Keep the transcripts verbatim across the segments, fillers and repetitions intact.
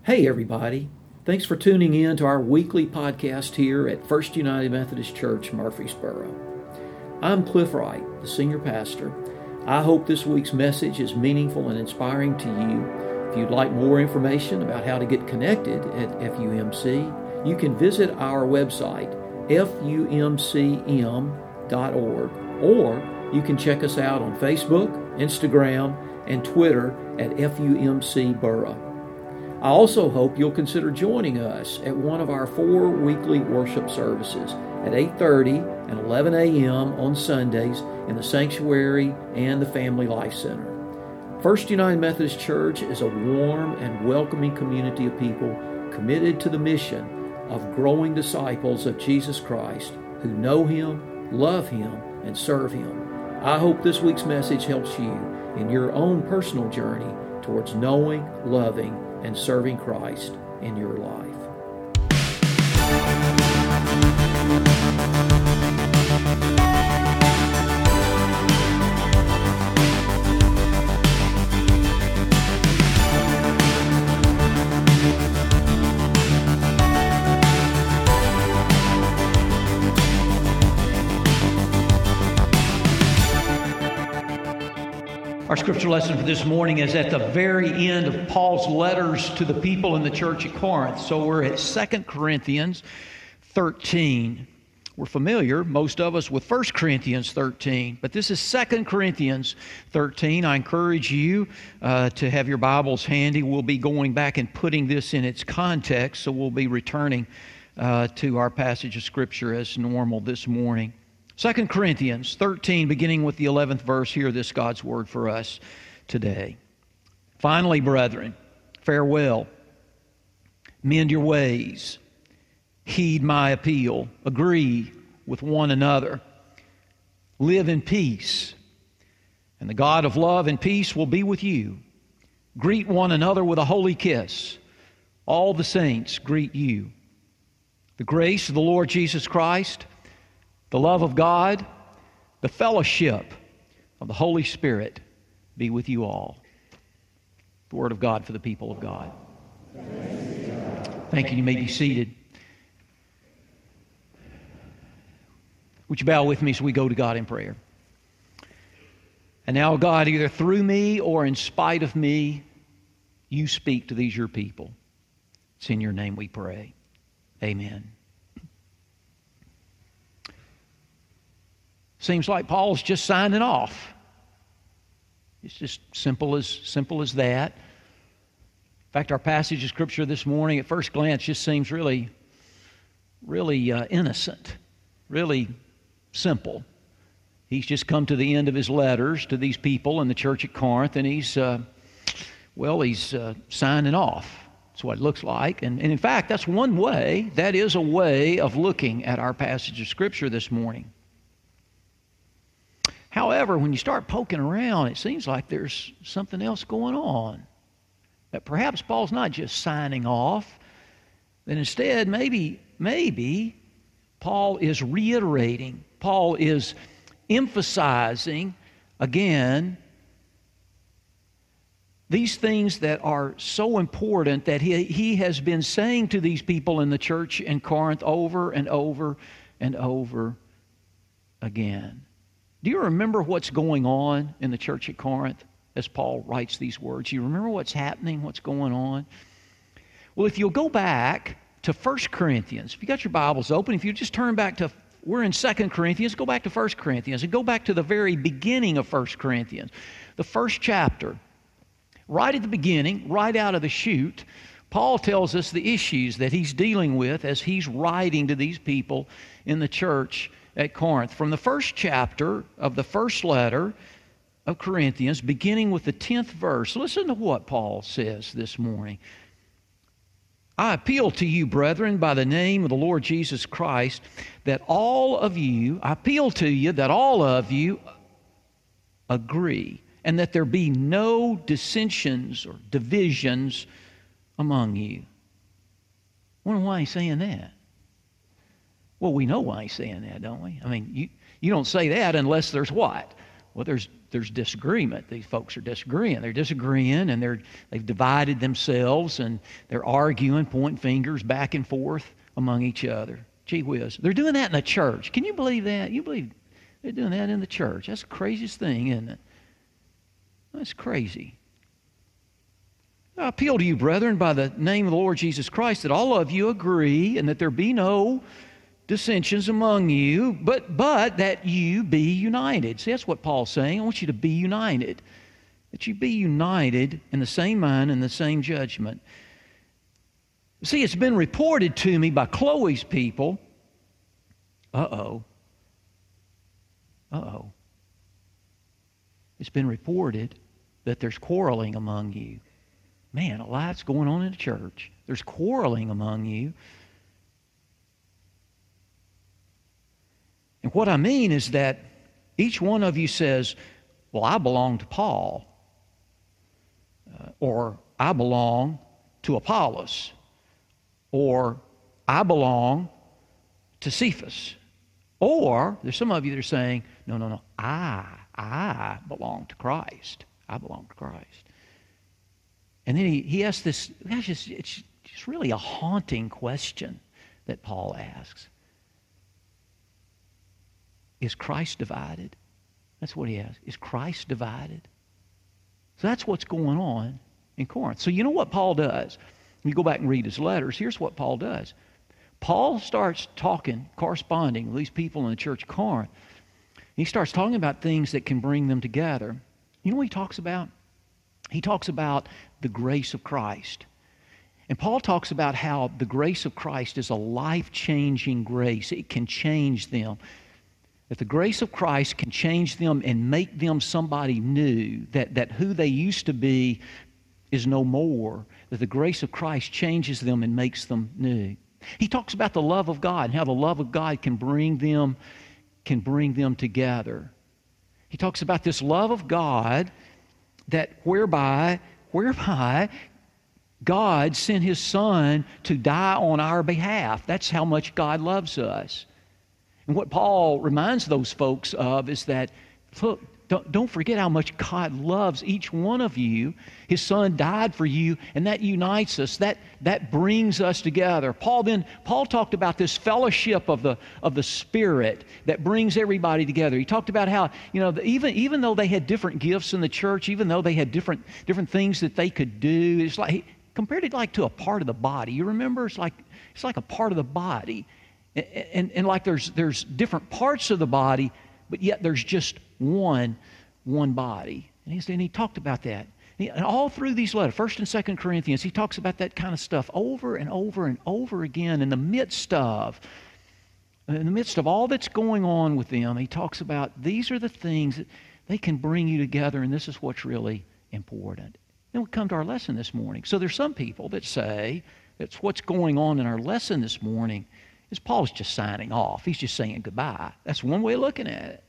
Hey everybody, thanks for tuning in to our weekly podcast here at First United Methodist Church, Murfreesboro. I'm Cliff Wright, the senior pastor. I hope this week's message is meaningful and inspiring to you. If you'd like more information about how to get connected at F U M C, you can visit our website, F U M C M dot org, or you can check us out on Facebook, Instagram, and Twitter at F U M C Borough. I also hope you'll consider joining us at one of our four weekly worship services at eight thirty and eleven a.m. on Sundays in the Sanctuary and the Family Life Center. First United Methodist Church is a warm and welcoming community of people committed to the mission of growing disciples of Jesus Christ who know Him, love Him, and serve Him. I hope this week's message helps you in your own personal journey towards knowing, loving, and serving Christ in your life. Our scripture lesson for this morning is at the very end of Paul's letters to the people in the church at Corinth. So we're at Second Corinthians thirteen. We're familiar, most of us, with First Corinthians thirteen, but this is Second Corinthians thirteen. I encourage you uh, to have your Bibles handy. We'll be going back and putting this in its context, so we'll be returning uh, to our passage of scripture as normal this morning. Second Corinthians thirteen, beginning with the eleventh verse, hear this God's word for us today. Finally, brethren, farewell. Mend your ways. Heed my appeal. Agree with one another. Live in peace. And the God of love and peace will be with you. Greet one another with a holy kiss. All the saints greet you. The grace of the Lord Jesus Christ, the love of God, the fellowship of the Holy Spirit be with you all. The Word of God for the people of God. Thank you. You may be seated. Would you bow with me as we go to God in prayer? And now, God, either through me or in spite of me, you speak to these your people. It's in your name we pray. Amen. Seems like Paul's just signing off. It's just simple as simple as that. In fact, our passage of Scripture this morning, at first glance, just seems really, really uh, innocent, really simple. He's just come to the end of his letters to these people in the church at Corinth, and he's, uh, well, he's uh, signing off. That's what it looks like. And, and in fact, that's one way, that is a way of looking at our passage of Scripture this morning. However, when you start poking around, it seems like there's something else going on. That perhaps Paul's not just signing off, that instead maybe, maybe Paul is reiterating, Paul is emphasizing again these things that are so important that he, he has been saying to these people in the church in Corinth over and over and over again. Do you remember what's going on in the church at Corinth as Paul writes these words? Do you remember what's happening, what's going on? Well, if you'll go back to First Corinthians, if you got your Bibles open, if you just turn back to, we're in Second Corinthians, go back to First Corinthians and go back to the very beginning of First Corinthians, the first chapter. Right at the beginning, right out of the chute, Paul tells us the issues that he's dealing with as he's writing to these people in the church at Corinth. From the first chapter of the first letter of Corinthians, beginning with the tenth verse, listen to what Paul says this morning. I appeal to you, brethren, by the name of the Lord Jesus Christ, that all of you, I appeal to you that all of you agree, and that there be no dissensions or divisions among you. I wonder why he's saying that. Well, we know why he's saying that, don't we? I mean, you, you don't say that unless there's what? Well, there's there's disagreement. These folks are disagreeing. They're disagreeing, and they're they've divided themselves, and they're arguing, pointing fingers back and forth among each other. Gee whiz. They're doing that in the church. Can you believe that? You believe they're doing that in the church? That's the craziest thing, isn't it? That's crazy. I appeal to you, brethren, by the name of the Lord Jesus Christ, that all of you agree and that there be no dissensions among you, but but that you be united. See, that's what Paul's saying. I want you to be united. That you be united in the same mind and the same judgment. See, it's been reported to me by Chloe's people. Uh-oh. Uh-oh. It's been reported that there's quarreling among you. Man, a lot's going on in the church. There's quarreling among you. And what I mean is that each one of you says, well, I belong to Paul, uh, or I belong to Apollos, or I belong to Cephas. Or there's some of you that are saying, no, no, no, I, I belong to Christ. I belong to Christ. And then he, he asks this, it's just, it's just really a haunting question that Paul asks. Is Christ divided? That's what he asks. Is Christ divided? So that's what's going on in Corinth. So you know what Paul does? When you go back and read his letters, here's what Paul does. Paul starts talking, corresponding with these people in the church of Corinth. He starts talking about things that can bring them together. You know what he talks about? He talks about the grace of Christ. And Paul talks about how the grace of Christ is a life-changing grace. It can change them. That the grace of Christ can change them and make them somebody new. That, that who they used to be is no more. That the grace of Christ changes them and makes them new. He talks about the love of God and how the love of God can bring them, can bring them together. He talks about this love of God that whereby, whereby God sent His Son to die on our behalf. That's how much God loves us. And what Paul reminds those folks of is that, look, don't, don't forget how much God loves each one of you. His Son died for you, and that unites us. That, that brings us together. Paul then, Paul talked about this fellowship of the, of the Spirit that brings everybody together. He talked about how, you know, even, even though they had different gifts in the church, even though they had different, different things that they could do, it's like, he compared it like to a part of the body. You remember? It's like, it's like a part of the body. And, and, and like there's, there's different parts of the body, but yet there's just one, one body. And he, and he talked about that. And all through these letters, First and Second Corinthians, he talks about that kind of stuff over and over and over again in the midst of, in the midst of all that's going on with them. He talks about these are the things that they can bring you together, and this is what's really important. Then we come to our lesson this morning. So there's some people that say that's what's going on in our lesson this morning is Paul's just signing off. He's just saying goodbye. That's one way of looking at it.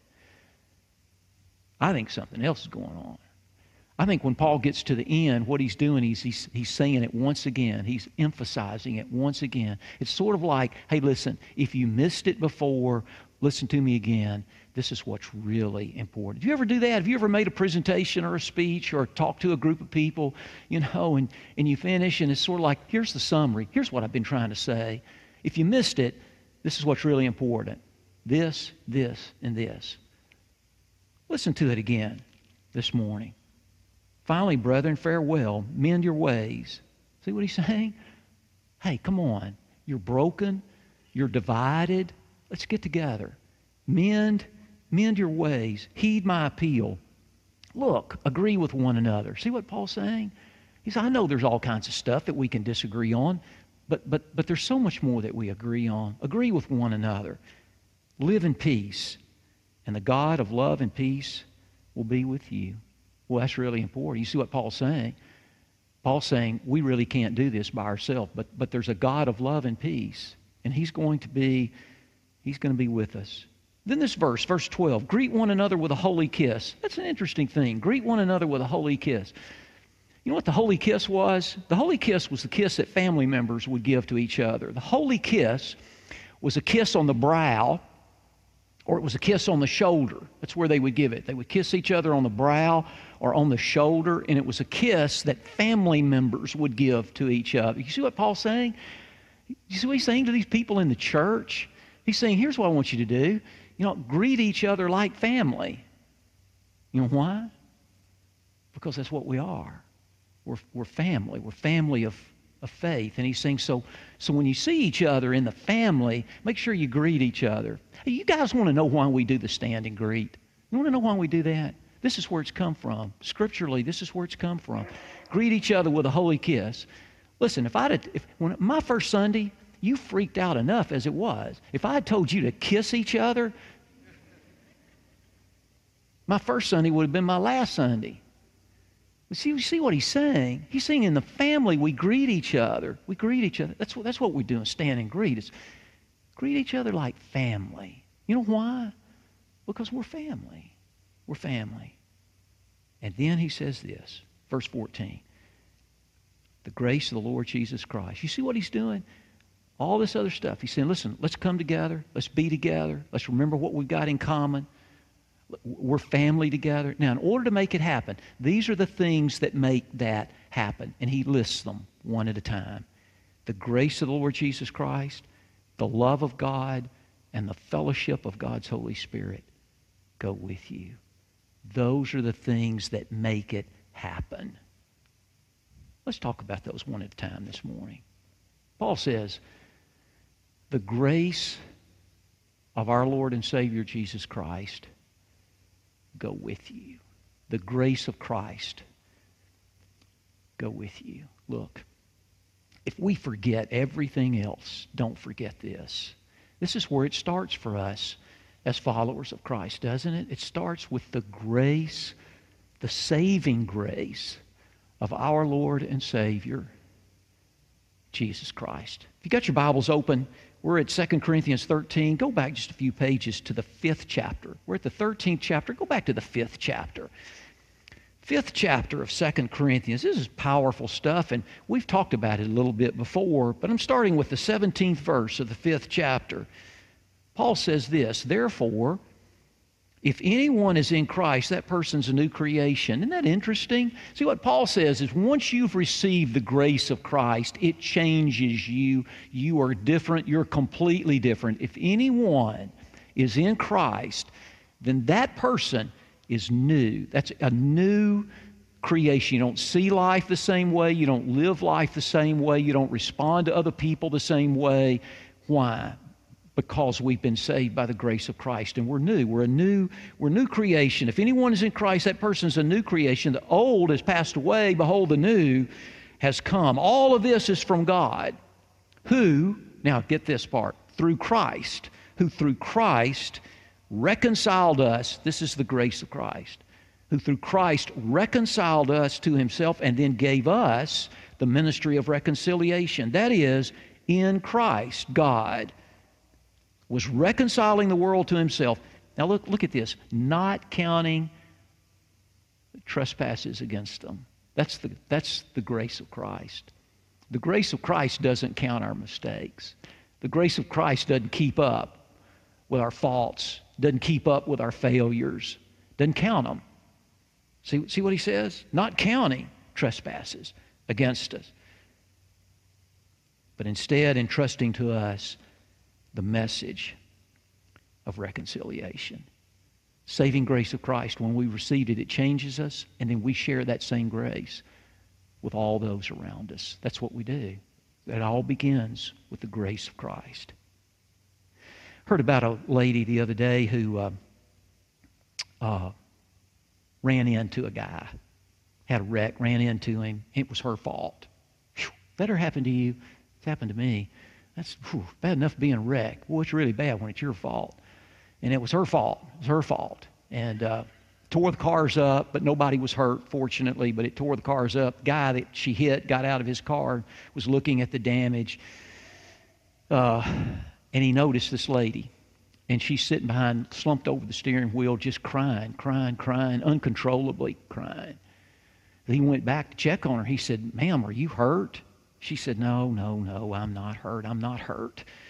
I think something else is going on. I think when Paul gets to the end, what he's doing is he's, he's saying it once again. He's emphasizing it once again. It's sort of like, hey, listen, if you missed it before, listen to me again. This is what's really important. Do you ever do that? Have you ever made a presentation or a speech or talked to a group of people, you know, and, and you finish and it's sort of like, here's the summary. Here's what I've been trying to say. If you missed it, this is what's really important. This, this, and this. Listen to it again this morning. Finally, brethren, farewell. Mend your ways. See what he's saying? Hey, come on. You're broken. You're divided. Let's get together. Mend, mend your ways. Heed my appeal. Look, agree with one another. See what Paul's saying? He said, I know there's all kinds of stuff that we can disagree on, but but but there's so much more that we agree on. Agree with one another. Live in peace. And the God of love and peace will be with you. Well, that's really important. You see what Paul's saying? Paul's saying we really can't do this by ourselves, but but there's a God of love and peace, and He's going to be He's going to be with us. Then this verse, verse twelve, greet one another with a holy kiss. That's an interesting thing. Greet one another with a holy kiss. You know what the holy kiss was? The holy kiss was the kiss that family members would give to each other. The holy kiss was a kiss on the brow Or it was a kiss on the shoulder. That's where they would give it. They would kiss each other on the brow or on the shoulder, and it was a kiss that family members would give to each other. You see what Paul's saying? You see what he's saying to these people in the church? He's saying, here's what I want you to do. You know, greet each other like family. You know why? Because that's what we are. We're, we're family. We're family of, of faith. And he's saying, so, so when you see each other in the family, make sure you greet each other. Hey, you guys want to know why we do the stand and greet? You want to know why we do that? This is where it's come from. Scripturally, this is where it's come from. Greet each other with a holy kiss. Listen, if I'd, if when my first Sunday, you freaked out enough as it was. If I had told you to kiss each other, my first Sunday would have been my last Sunday. But see, you see what he's saying? He's saying in the family we greet each other. We greet each other. That's what, that's what we're doing, stand and greet. It's greet each other like family. You know why? Because we're family. We're family. And then he says this, verse fourteen. The grace of the Lord Jesus Christ. You see what he's doing? All this other stuff. He's saying, listen, let's come together. Let's be together. Let's remember what we've got in common. We're family together. Now, in order to make it happen, these are the things that make that happen. And he lists them one at a time. The grace of the Lord Jesus Christ, the love of God, and the fellowship of God's Holy Spirit go with you. Those are the things that make it happen. Let's talk about those one at a time this morning. Paul says, the grace of our Lord and Savior Jesus Christ go with you. The grace of Christ go with you. Look, if we forget everything else, don't forget this. This is where it starts for us as followers of Christ, doesn't it? It starts with the grace, the saving grace of our Lord and Savior, Jesus Christ. If you got your Bibles open, we're at Second Corinthians thirteen. Go back just a few pages to the fifth chapter. We're at the thirteenth chapter. Go back to the fifth chapter. Fifth chapter of Second Corinthians. This is powerful stuff, and we've talked about it a little bit before, but I'm starting with the seventeenth verse of the fifth chapter. Paul says this, therefore, if anyone is in Christ, that person's a new creation. Isn't that interesting? See, what Paul says is once you've received the grace of Christ, it changes you. You are different. You're completely different. If anyone is in Christ, then that person is new. That's a new creation. You don't see life the same way. You don't live life the same way. You don't respond to other people the same way. Why? Because we've been saved by the grace of Christ, and we're new. We're a new, we're a new creation. If anyone is in Christ, that person's a new creation. The old has passed away. Behold, the new has come. All of this is from God, who, now get this part, through Christ, who through Christ reconciled us. This is the grace of Christ, who through Christ reconciled us to himself and then gave us the ministry of reconciliation. That is, in Christ, God was reconciling the world to himself. Now look, look at this. Not counting trespasses against them. That's the, that's the grace of Christ. The grace of Christ doesn't count our mistakes. The grace of Christ doesn't keep up with our faults, doesn't keep up with our failures, doesn't count them. See, see what he says? Not counting trespasses against us, but instead entrusting to us the message of reconciliation. Saving grace of Christ, when we receive it, it changes us, and then we share that same grace with all those around us. That's what we do. It all begins with the grace of Christ. Heard about a lady the other day who uh, uh, ran into a guy, had a wreck, ran into him. It was her fault. Whew, that ever happened to you? It's happened to me. That's whew, bad enough being a wreck. Well, it's really bad when it's your fault. And it was her fault. It was her fault. And uh, tore the cars up, but nobody was hurt, fortunately, but it tore the cars up. The guy that she hit got out of his car, was looking at the damage, uh, and he noticed this lady. And she's sitting behind, slumped over the steering wheel, just crying, crying, crying, uncontrollably crying. He went back to check on her. He said, ma'am, are you hurt? She said, no, no, no, I'm not hurt. I'm not hurt.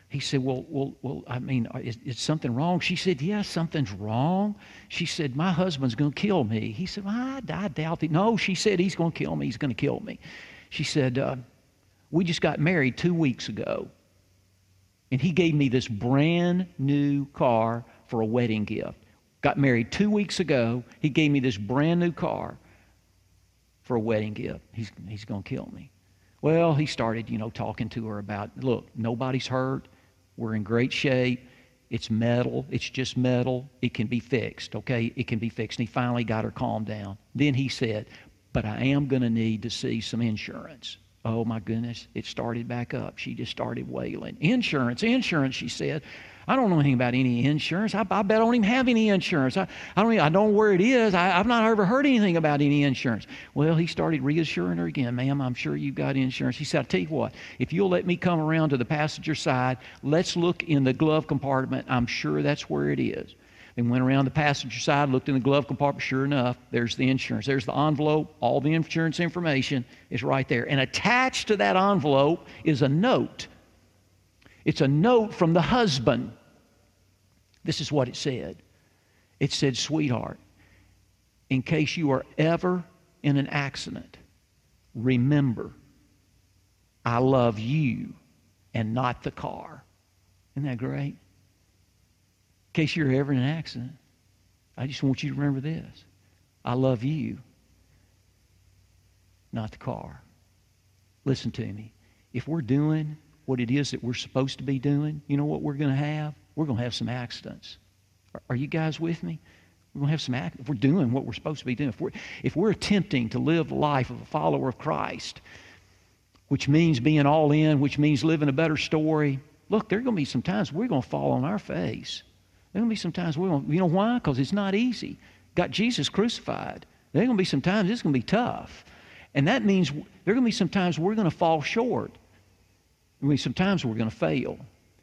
He said, well, well, well. I mean, is, is something wrong? She said, yeah, something's wrong. She said, my husband's going to kill me. He said, well, I, I doubt it. No, she said, he's going to kill me. He's going to kill me. She said, uh, we just got married two weeks ago, and he gave me this brand new car for a wedding gift. Got married two weeks ago. He gave me this brand new car for a wedding gift. He's, he's going to kill me. Well, he started, you know, talking to her about, look, nobody's hurt. We're in great shape. It's metal. It's just metal. It can be fixed, okay? It can be fixed. And he finally got her calmed down. Then he said, but I am going to need to see some insurance. Oh, my goodness. It started back up. She just started wailing. Insurance, insurance, she said. I don't know anything about any insurance. I, I bet I don't even have any insurance. I, I don't even, I don't know where it is. I, I've not ever heard anything about any insurance. Well, he started reassuring her again. Ma'am, I'm sure you've got insurance. He said, I'll tell you what, if you'll let me come around to the passenger side, let's look in the glove compartment. I'm sure that's where it is. They went around the passenger side, looked in the glove compartment. Sure enough, there's the insurance. There's the envelope. All the insurance information is right there. And attached to that envelope is a note. It's a note from the husband. This is what it said. It said, sweetheart, in case you are ever in an accident, remember, I love you and not the car. Isn't that great? In case you're ever in an accident, I just want you to remember this. I love you, not the car. Listen to me. If we're doing what it is that we're supposed to be doing, you know what we're going to have? We're going to have some accidents. Are, are you guys with me? We're going to have some accidents. If we're doing what we're supposed to be doing, if we're, if we're attempting to live the life of a follower of Christ, which means being all in, which means living a better story, look, there are going to be some times we're going to fall on our face. There are going to be some times we're going to, you know why? Because it's not easy. Got Jesus crucified. There are going to be some times it's going to be tough. And that means there are going to be some times we're going to fall short. I mean, sometimes we're going to fail.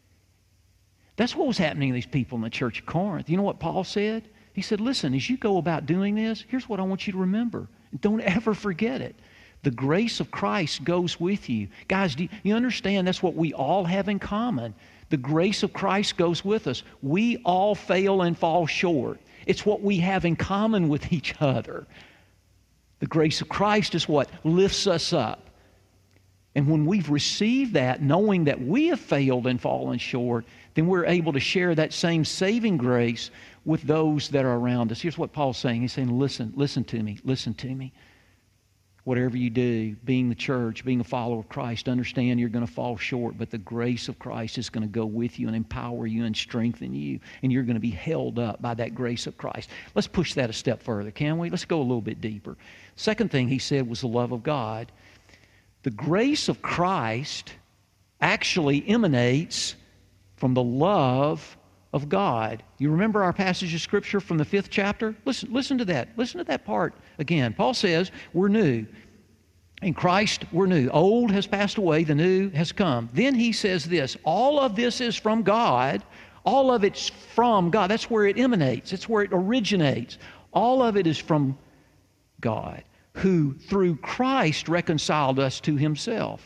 That's what was happening to these people in the church of Corinth. You know what Paul said? He said, listen, as you go about doing this, here's what I want you to remember. Don't ever forget it. The grace of Christ goes with you. Guys, do you understand that's what we all have in common? The grace of Christ goes with us. We all fail and fall short. It's what we have in common with each other. The grace of Christ is what lifts us up. And when we've received that, knowing that we have failed and fallen short, then we're able to share that same saving grace with those that are around us. Here's what Paul's saying. He's saying, listen, listen to me, listen to me. Whatever you do, being the church, being a follower of Christ, understand you're going to fall short, but the grace of Christ is going to go with you and empower you and strengthen you, and you're going to be held up by that grace of Christ. Let's push that a step further, can we? Let's go a little bit deeper. Second thing he said was the love of God. The grace of Christ actually emanates from the love of God. You remember our passage of Scripture from the fifth chapter? Listen, listen to that. Listen to that part again. Paul says, we're new. In Christ, we're new. Old has passed away, the new has come. Then he says this, all of this is from God. All of it's from God. That's where it emanates. That's where it originates. All of it is from God, who through Christ reconciled us to himself.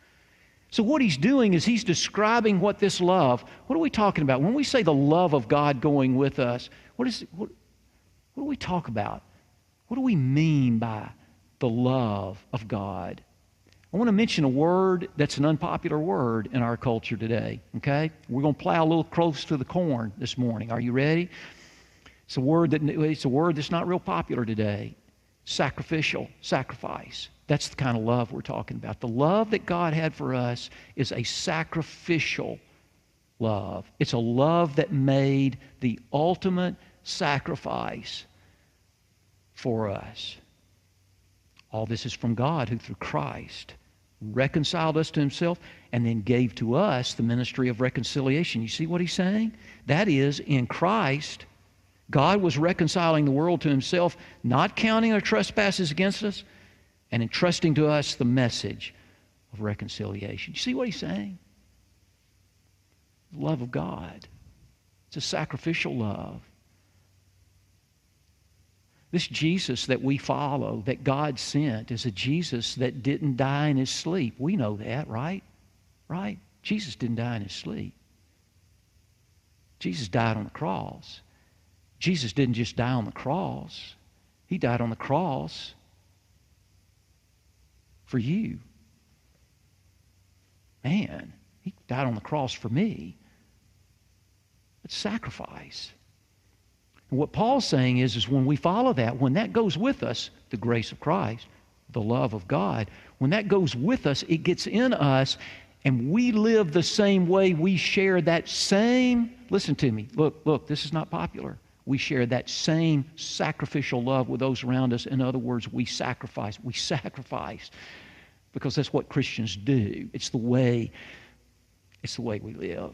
So what he's doing is he's describing what this love, what are we talking about? When we say the love of God going with us, what is what, what do we talk about? What do we mean by the love of God? I want to mention a word that's an unpopular word in our culture today, okay? We're going to plow a little close to the corn this morning. Are you ready? It's a word that it's a word that's not real popular today. Sacrificial, sacrifice. That's the kind of love we're talking about. The love that God had for us is a sacrificial love. It's a love that made the ultimate sacrifice for us. All this is from God, who through Christ reconciled us to himself and then gave to us the ministry of reconciliation. You see what he's saying? That is, in Christ, God was reconciling the world to himself, not counting our trespasses against us, and entrusting to us the message of reconciliation. You see what he's saying? The love of God. It's a sacrificial love. This Jesus that we follow, that God sent, is a Jesus that didn't die in his sleep. We know that, right? Right? Jesus didn't die in his sleep. Jesus died on the cross. Jesus didn't just die on the cross. He died on the cross for you. Man, he died on the cross for me. It's sacrifice. And what Paul's saying is, is when we follow that, when that goes with us, the grace of Christ, the love of God, when that goes with us, it gets in us, and we live the same way. We share that same, listen to me, look, look, this is not popular. We share that same sacrificial love with those around us. In other words, we sacrifice. We sacrifice because that's what Christians do. It's the way, it's the way we live.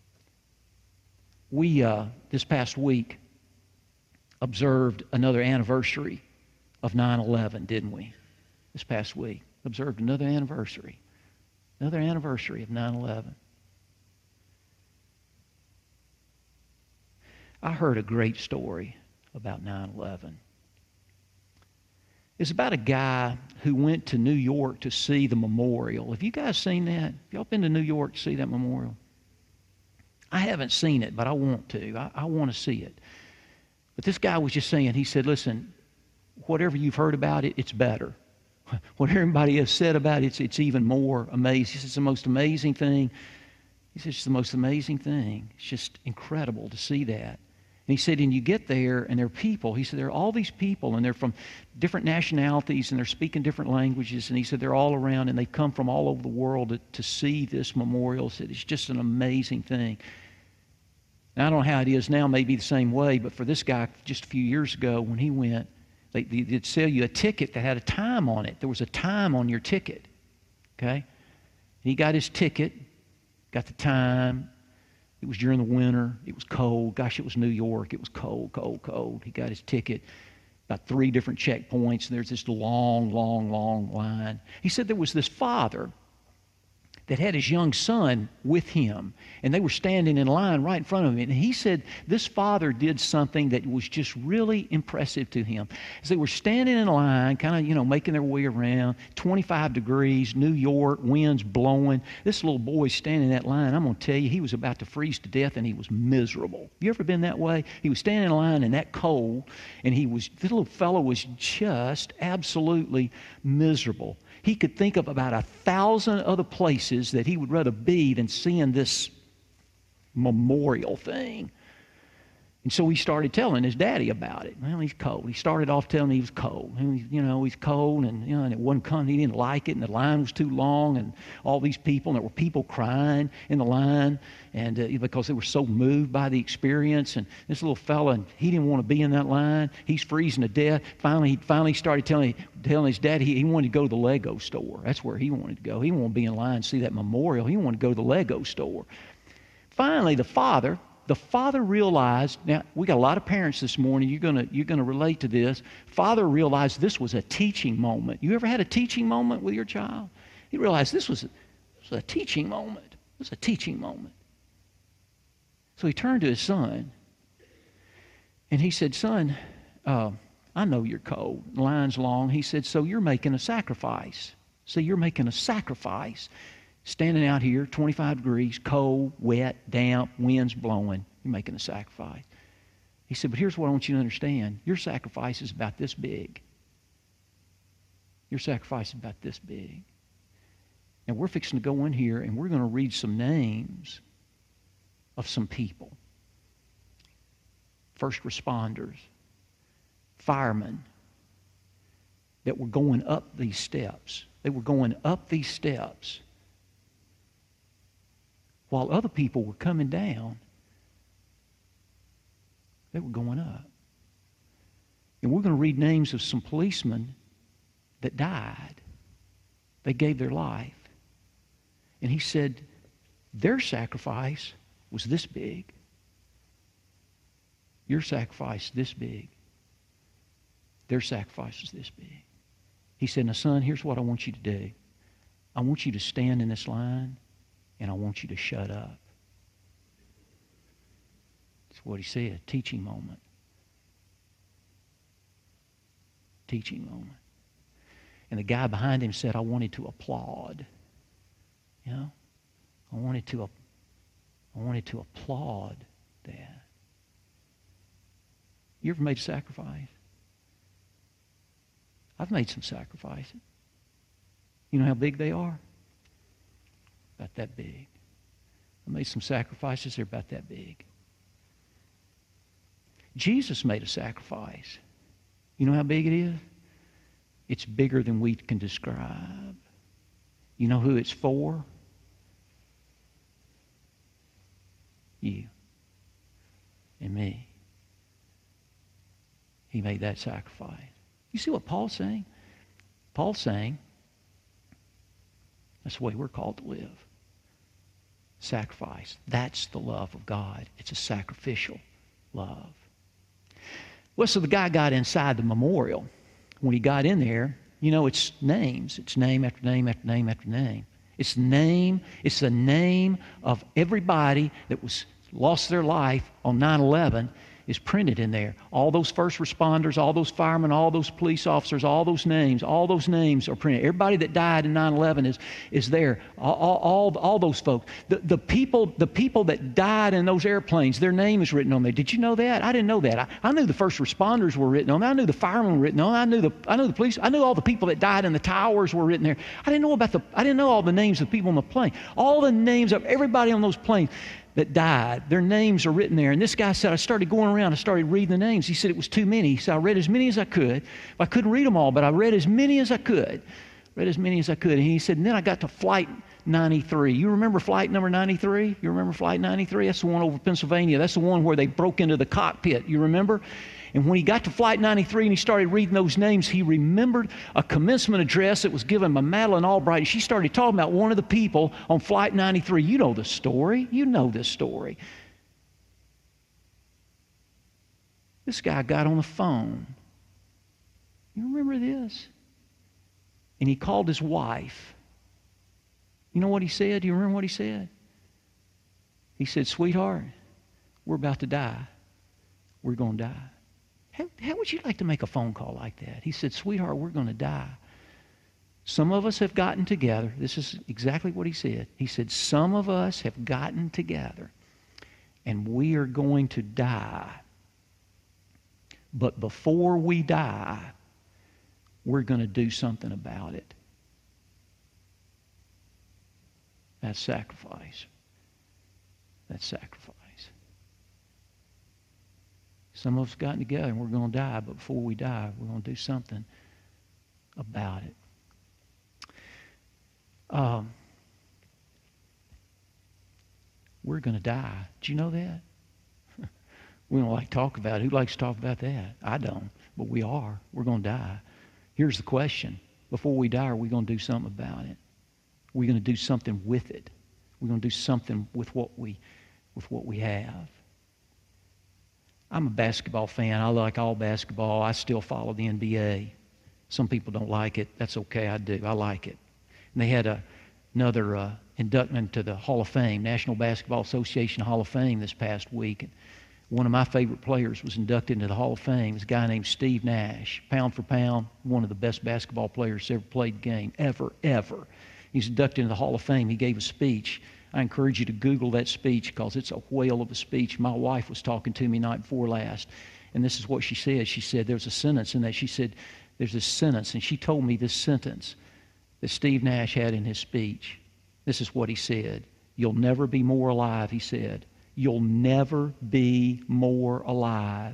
We, uh, this past week, observed another anniversary of nine eleven, didn't we? This past week. Observed another anniversary. Another anniversary of nine eleven. I heard a great story about nine eleven. It's about a guy who went to New York to see the memorial. Have you guys seen that? Have y'all been to New York to see that memorial? I haven't seen it, but I want to. I, I want to see it. But this guy was just saying, he said, listen, whatever you've heard about it, it's better. What everybody has said about it, it's, it's even more amazing. He said, it's the most amazing thing. He said, it's the most amazing thing. It's just incredible to see that. And he said, and you get there, and there are people. He said, there are all these people, and they're from different nationalities, and they're speaking different languages. And he said, they're all around, and they come from all over the world to, to see this memorial. He said, it's just an amazing thing. Now, I don't know how it is now, maybe the same way, but for this guy, just a few years ago, when he went, they, they did sell you a ticket that had a time on it. There was a time on your ticket, okay? And he got his ticket, got the time. It was during the winter. It was cold. Gosh, it was New York. It was cold, cold, cold. He got his ticket, about three different checkpoints, and there's this long, long, long line. He said there was this father that had his young son with him, and they were standing in line right in front of him. And he said this father did something that was just really impressive to him. As they were standing in line, kind of, you know, making their way around, twenty-five degrees, New York, winds blowing. This little boy standing in that line, I'm going to tell you, he was about to freeze to death, and he was miserable. You ever been that way? He was standing in line in that cold, and he was, this little fellow was just absolutely miserable. He could think of about a thousand other places that he would rather be than seeing this memorial thing. And so he started telling his daddy about it. Well, he's cold. He started off telling me he was cold. And he, you know, he's cold, and you know, and it wasn't coming. He didn't like it, and the line was too long, and all these people, and there were people crying in the line, and uh, because they were so moved by the experience. And this little fella, and he didn't want to be in that line. He's freezing to death. Finally, he finally started telling telling his dad he, he wanted to go to the Lego store. That's where he wanted to go. He didn't want to be in line and see that memorial. He wanted to go to the Lego store. Finally, the father. The father realized, now we got a lot of parents this morning, you're gonna you're gonna relate to this. Father realized this was a teaching moment. You ever had a teaching moment with your child? He realized this was a, this was a teaching moment. It was a teaching moment. So he turned to his son and he said, son, uh, I know you're cold. The line's long. He said, so you're making a sacrifice. So you're making a sacrifice. Standing out here, twenty-five degrees, cold, wet, damp, winds blowing. You're making a sacrifice. He said, but here's what I want you to understand. Your sacrifice is about this big. Your sacrifice is about this big. And we're fixing to go in here and we're going to read some names of some people. First responders, firemen that were going up these steps. They were going up these steps while other people were coming down. They were going up. And we're going to read names of some policemen that died. They gave their life. And he said their sacrifice was this big. Your sacrifice this big. Their sacrifice was this big. He said, now son, here's what I want you to do. I want you to stand in this line, and I want you to shut up. That's what he said. Teaching moment. Teaching moment. And the guy behind him said, I wanted to applaud. You know? I wanted to, I wanted to applaud that. You ever made a sacrifice? I've made some sacrifices. You know how big they are? About that big. I made some sacrifices, they're about that big. Jesus made a sacrifice. You know how big it is? It's bigger than we can describe. You know who it's for? You and me. He made that sacrifice. You see what Paul's saying? Paul's saying that's the way we're called to live. Sacrifice. That's the love of God. It's a sacrificial love. Well, so the guy got inside the memorial. When he got in there, you know, it's names. It's name after name after name after name. It's name. It's the name of everybody that was lost their life on nine eleven is printed in there. All those first responders, all those firemen, all those police officers, all those names, all those names are printed. Everybody that died in nine eleven is, is there. All, all, all those folks. The, the, people, the people that died in those airplanes, their name is written on there. Did you know that? I didn't know that. I, I knew the first responders were written on there. I knew the firemen were written on there. I knew the, I knew the police. I knew all the people that died in the towers were written there. I didn't know about the, I didn't know all the names of the people on the plane. All the names of everybody on those planes that died, their names are written there. And this guy said, I started going around, I started reading the names. He said it was too many. He said, I read as many as I could. I couldn't read them all, but I read as many as I could. Read as many as I could. And he said, and then I got to Flight ninety-three. You remember Flight number ninety-three? You remember Flight ninety-three? That's the one over Pennsylvania. That's the one where they broke into the cockpit. You remember? And when he got to Flight ninety-three and he started reading those names, he remembered a commencement address that was given by Madeleine Albright. And she started talking about one of the people on Flight ninety-three. You know the story. You know this story. This guy got on the phone. You remember this? And he called his wife. You know what he said? Do you remember what he said? He said, sweetheart, we're about to die. We're going to die. How, how would you like to make a phone call like that? He said, sweetheart, we're going to die. Some of us have gotten together. This is exactly what he said. He said, some of us have gotten together and we are going to die. But before we die, we're going to do something about it. That's sacrifice. That's sacrifice. Some of us gotten together and we're going to die, but before we die, we're going to do something about it. Um, we're going to die. Do you know that? We don't like to talk about it. Who likes to talk about that? I don't, but we are. We're going to die. Here's the question. Before we die, are we going to do something about it? Are we going to do something with it? We're going to do something with what we, with what we have. I'm a basketball fan. I like all basketball. I still follow the N B A. Some people don't like it. That's okay. I do. I like it. And they had a, another uh, inductment to the Hall of Fame, National Basketball Association Hall of Fame this past week. And one of my favorite players was inducted into the Hall of Fame. It's a guy named Steve Nash. Pound for pound, one of the best basketball players ever played the game, ever, ever. He's inducted into the Hall of Fame. He gave a speech. I encourage you to Google that speech because it's a whale of a speech. My wife was talking to me night before last, and this is what she said. She said there's a sentence in that. She said there's this sentence, and she told me this sentence that Steve Nash had in his speech. This is what he said. You'll never be more alive, he said. You'll never be more alive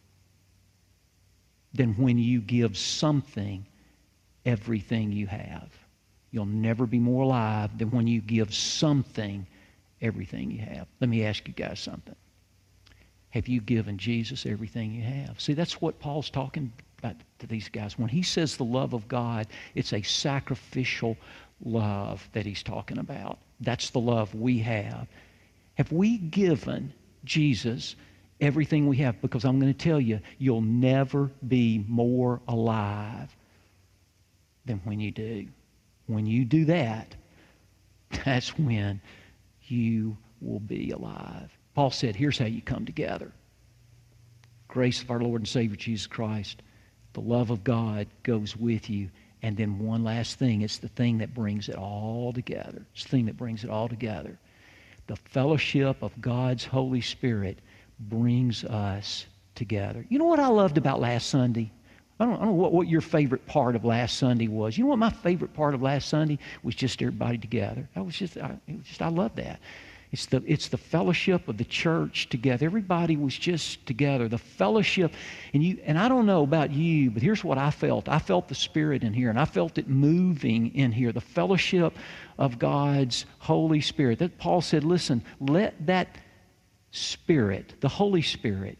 than when you give something everything you have. You'll never be more alive than when you give something everything you have. Let me ask you guys something. Have you given Jesus everything you have? See, that's what Paul's talking about to these guys. When he says the love of God, it's a sacrificial love that he's talking about. That's the love we have. Have we given Jesus everything we have? Because I'm going to tell you, you'll never be more alive than when you do. When you do that, that's when you will be alive. Paul said, here's how you come together. Grace of our Lord and Savior Jesus Christ, the love of God goes with you. And then one last thing, it's the thing that brings it all together. It's the thing that brings it all together. The fellowship of God's Holy Spirit brings us together. You know what I loved about last Sunday? I don't, I don't know what, what your favorite part of last Sunday was. You know what my favorite part of last Sunday was? Just everybody together. I was just, I, it was just, I love that. It's the, it's the fellowship of the church together. Everybody was just together. The fellowship, and you, and I don't know about you, but here's what I felt. I felt the Spirit in here, and I felt it moving in here. The fellowship of God's Holy Spirit. That Paul said, listen, let that Spirit, the Holy Spirit,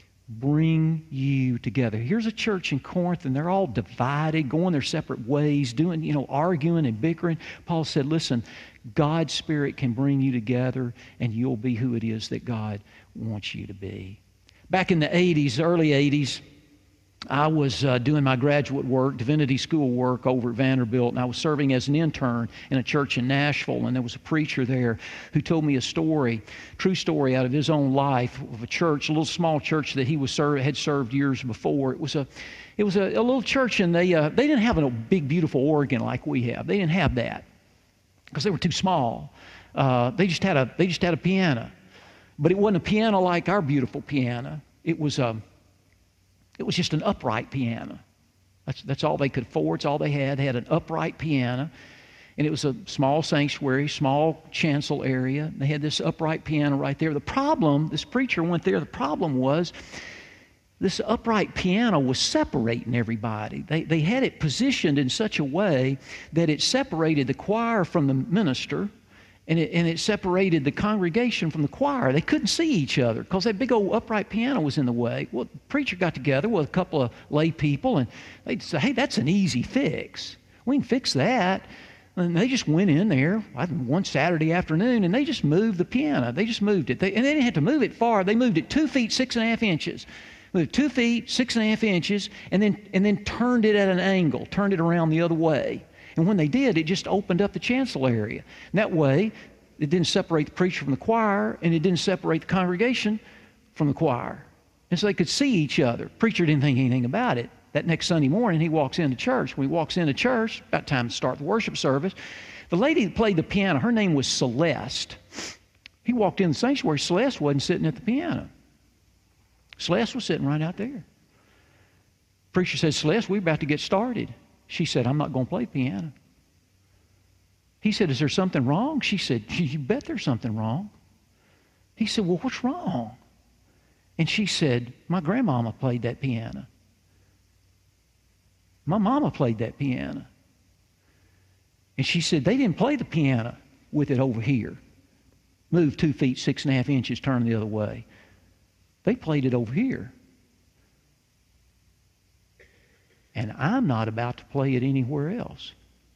bring you together. Here's a church in Corinth, and they're all divided, going their separate ways, doing, you know, arguing and bickering. Paul said, listen, God's Spirit can bring you together, and you'll be who it is that God wants you to be. Back in the eighties, early eighties, I was uh, doing my graduate work, divinity school work over at Vanderbilt, and I was serving as an intern in a church in Nashville, and there was a preacher there who told me a story, true story out of his own life of a church, a little small church that he was served, had served years before. It was a, it was a, a little church, and they uh, they didn't have a big, beautiful organ like we have. They didn't have that because they were too small. Uh, they just had a they just had a piano, but it wasn't a piano like our beautiful piano. It was a It was just an upright piano. That's, that's all they could afford. It's all they had. They had an upright piano. And it was a small sanctuary, small chancel area. They had this upright piano right there. The problem, this preacher went there, the problem was this upright piano was separating everybody. They, they had it positioned in such a way that it separated the choir from the minister, and it, and it separated the congregation from the choir. They couldn't see each other because that big old upright piano was in the way. Well, the preacher got together with a couple of lay people, and they said, hey, that's an easy fix. We can fix that. And they just went in there one Saturday afternoon, and they just moved the piano. They just moved it. They, and they didn't have to move it far. They moved it two feet, six and a half inches. Moved two feet, six and a half inches, and then, and then turned it at an angle, turned it around the other way. And when they did, it just opened up the chancel area. And that way, it didn't separate the preacher from the choir, and it didn't separate the congregation from the choir. And so they could see each other. Preacher didn't think anything about it. That next Sunday morning, he walks into church. When he walks into church, about time to start the worship service, the lady that played the piano, her name was Celeste. He walked in the sanctuary. Celeste wasn't sitting at the piano. Celeste was sitting right out there. Preacher said, Celeste, we're about to get started. She said, I'm not going to play piano. He said, is there something wrong? She said, you bet there's something wrong. He said, well, what's wrong? And she said, my grandmama played that piano. My mama played that piano. And she said, they didn't play the piano with it over here. Move two feet, six and a half inches, turn the other way. They played it over here. And I'm not about to play it anywhere else.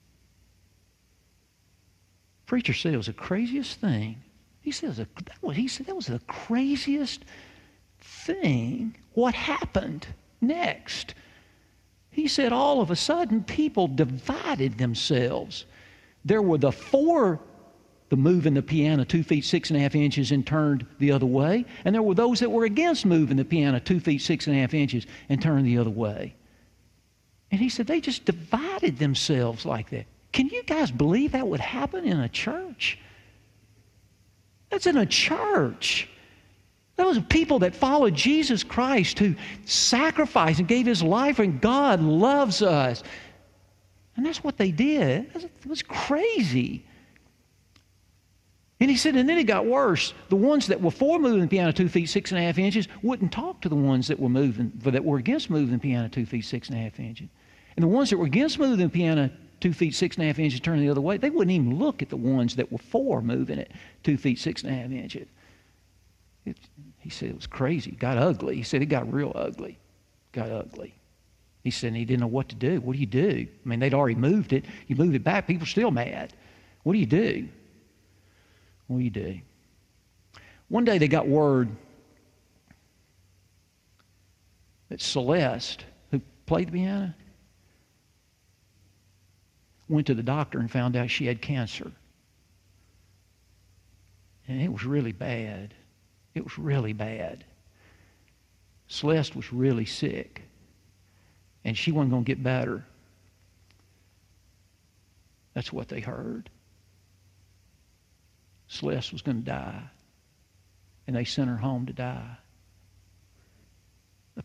Preacher said it was the craziest thing. He said, it was a, that was, he said that was the craziest thing. What happened next? He said all of a sudden people divided themselves. There were the four, the moving the piano two feet, six and a half inches and turned the other way. And there were those that were against moving the piano two feet, six and a half inches and turned the other way. And he said they just divided themselves like that. Can you guys believe that would happen in a church? That's in a church. Those are people that followed Jesus Christ, who sacrificed and gave his life, and God loves us. And that's what they did. It was crazy. And he said, and then it got worse. The ones that were for moving the piano two feet, six and a half inches wouldn't talk to the ones that were moving, that were against moving the piano two feet, six and a half inches. And the ones that were against moving the piano two feet, six and a half inches, turning the other way, they wouldn't even look at the ones that were for moving it two feet, six and a half inches. It, he said it was crazy. It got ugly. He said it got real ugly. Got ugly. He said he didn't know what to do. What do you do? I mean, they'd already moved it. You moved it back. People are still mad. What do you do? What do you do? One day they got word that Celeste, who played the piano, went to the doctor and found out she had cancer. And it was really bad. It was really bad. Celeste was really sick. And she wasn't going to get better. That's what they heard. Celeste was going to die. And they sent her home to die.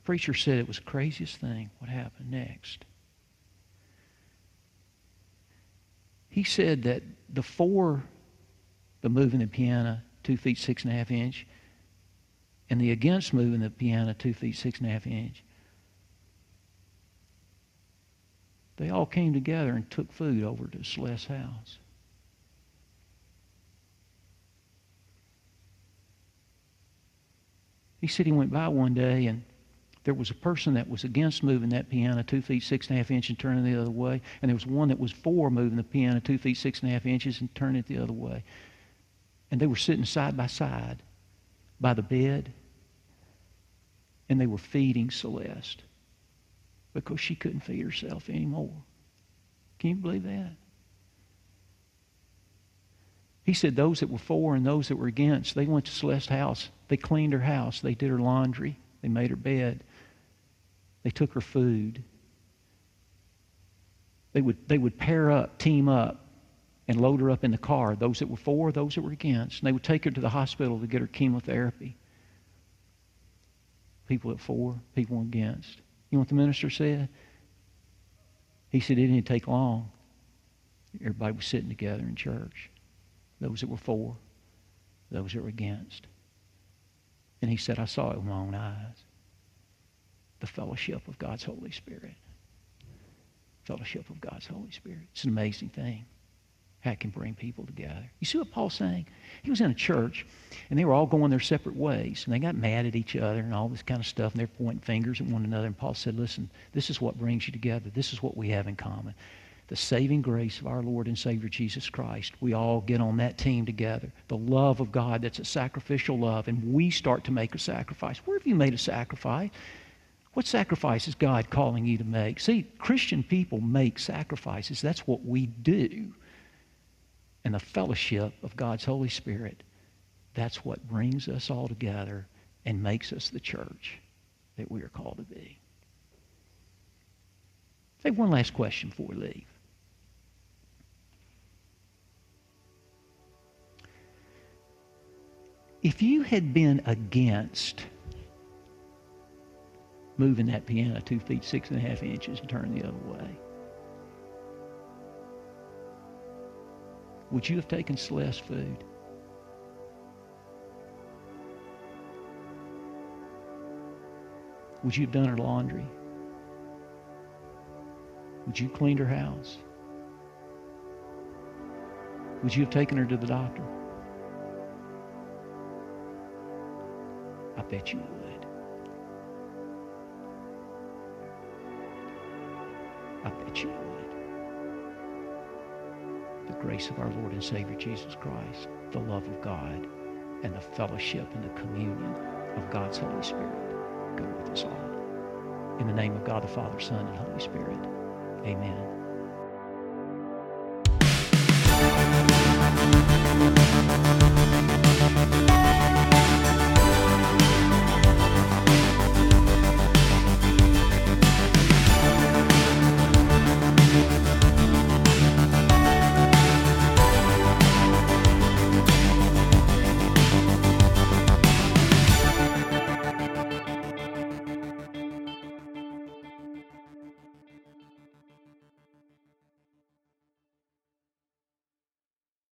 Preacher said it was the craziest thing. What happened next? He said that the for the moving the piano two feet six and a half inch and the against moving the piano two feet six and a half inch, they all came together and took food over to Celeste's house. He said he went by one day and there was a person that was against moving that piano two feet six and a half inches and turning the other way, and there was one that was for moving the piano two feet six and a half inches and turning it the other way. And they were sitting side by side by the bed, and they were feeding Celeste because she couldn't feed herself anymore. Can you believe that? He said those that were for and those that were against, they went to Celeste's house. They cleaned her house. They did her laundry. They made her bed. They took her food. They would, they would pair up, team up, and load her up in the car, those that were for, those that were against. And they would take her to the hospital to get her chemotherapy. People that for, people against. You know what the minister said? He said it didn't take long. Everybody was sitting together in church. Those that were for, those that were against. And he said, I saw it with my own eyes. The fellowship of God's Holy Spirit. Fellowship of God's Holy Spirit. It's an amazing thing. How it can bring people together. You see what Paul's saying? He was in a church, and they were all going their separate ways, and they got mad at each other and all this kind of stuff, and they're pointing fingers at one another. And Paul said, listen, this is what brings you together. This is what we have in common. The saving grace of our Lord and Savior Jesus Christ. We all get on that team together. The love of God, that's a sacrificial love, and we start to make a sacrifice. Where have you made a sacrifice? What sacrifice is God calling you to make? See, Christian people make sacrifices. That's what we do. And the fellowship of God's Holy Spirit, that's what brings us all together and makes us the church that we are called to be. I have one last question before we leave. If you had been against moving that piano two feet six and a half inches and turning the other way, would you have taken Celeste's food? Would you have done her laundry? Would you have cleaned her house? Would you have taken her to the doctor? I bet you would. I bet you would. The grace of our Lord and Savior Jesus Christ, the love of God, and the fellowship and the communion of God's Holy Spirit go with us all. In the name of God the Father, Son, and Holy Spirit, amen.